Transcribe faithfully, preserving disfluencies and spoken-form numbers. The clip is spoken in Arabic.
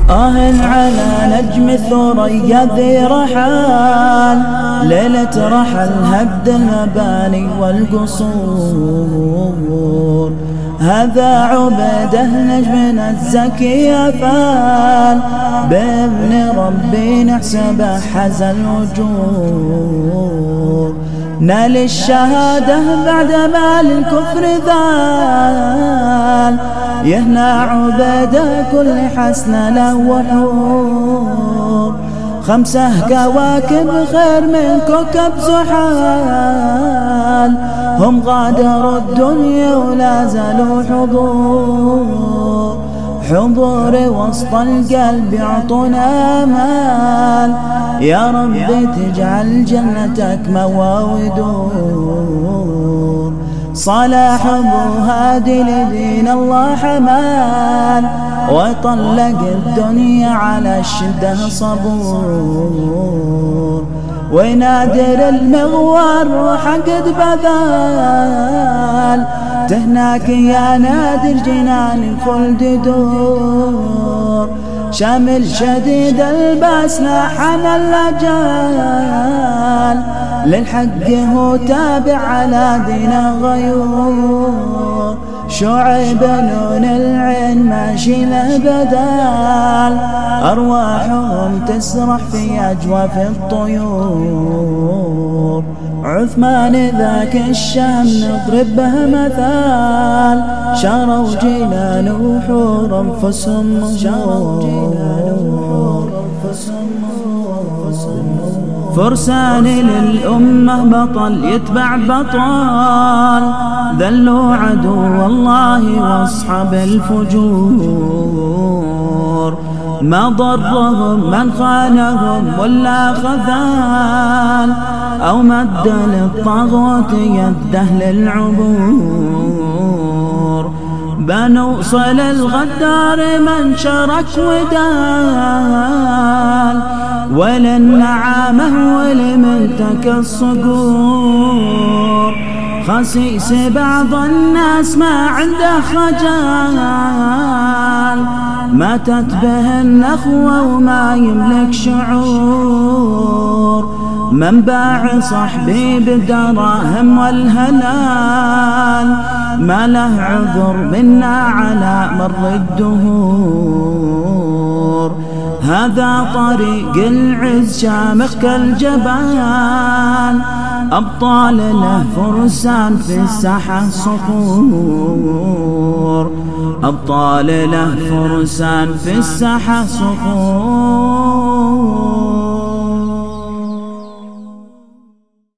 آه على نجم الثريا ذي رحال، ليلة رحل هد المباني والقصور. هذا عبده نجمنا الزكي أفال، بإذن ربي نحسبه حز الوجور. نال الشهادة بعد ما للكفر ذال، يهنى عبده كل حسن له وحور. خمسة كواكب خير من كوكب زحال، هم غادروا الدنيا ولا زالوا حضور. حضور وسط القلب يعطونا امال، يا رب تجعل جنتك مأوى ودور. صلاح ابو هادي لدين الله حمال، وطلق الدنيا على الشده صبور. وينادر المغوار روحه قد بذال، تهناك يا نادر جنان الخلد دور. شامل شديد الباس لاحن الأجال، للحق هو تابع على دين غيور. شعيب نون العين ماشي له بدال، أرواحهم تسرح في أجواف الطيور. عثمان ذاك الشام نضرب به مثال، شروا جنان وحور أنفسهم مهور. فرسان للأمة بطل يتبع بطال، ذلوا عدو الله واصحاب الفجور. ما ضرهم من خانهم ولا خذال، أو مد للطاغوت يده للعبور. بنوصل الغدار من شرك ودال، وللنعامة ولمنتك الصقور. خسيس بعض الناس ما عنده خجال، ماتت به النخوة وما يملك شعور. من باع صحبي بالدراهم والهلال، ما له عذر منا على مر الدهور. هذا طريق العز شامخ كالجبال، أبطال له فرسان في الساحة صخور. أبطال له فرسان في الساحة صخور.